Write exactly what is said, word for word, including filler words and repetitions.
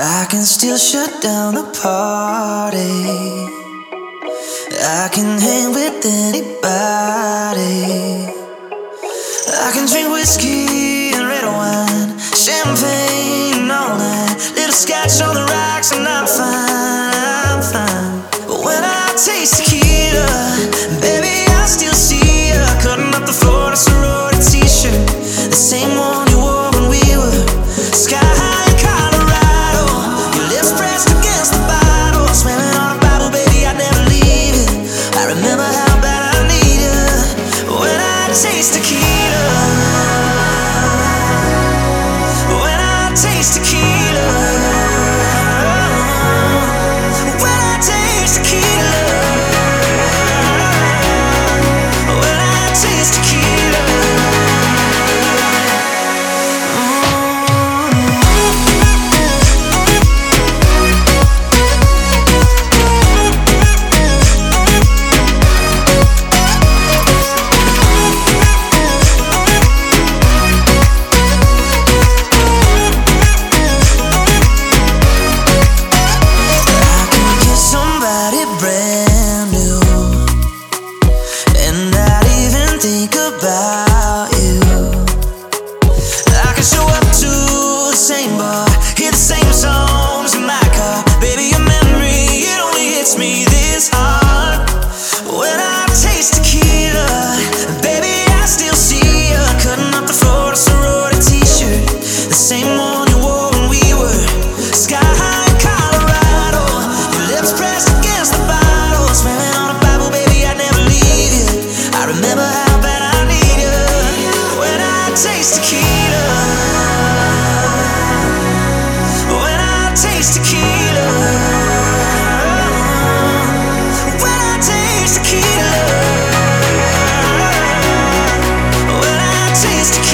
I can still shut down the party. I can hang with anybody. I can drink whiskey and red wine, champagne all night, little scotch on the rocks, and I'm fine, I'm fine. But when I taste tequila, baby, I still see you cutting up the floor in a sorority t-shirt, the same one you wore when we were sky high in Colorado. Your lips pressed against the bottle, swimming on a Bible, baby, I'd never leave it. I remember how bad I need you when I taste tequila. When I taste tequila. When I taste tequila. When I taste tequila. Brand new, and not even think about you. I can show up to the same bar, hear the same songs in my car. Baby, your memory, it only hits me this hard. When I taste tequila, baby, I still see you cutting up the floor in a sorority t-shirt, the same one you wore when we were sky high in Colorado. Your lips pressed against the bottle, swimming on a Bible, baby, I'd never leave you. I remember how bad I need you when I taste tequila. When I taste tequila. When I taste tequila. When I taste tequila.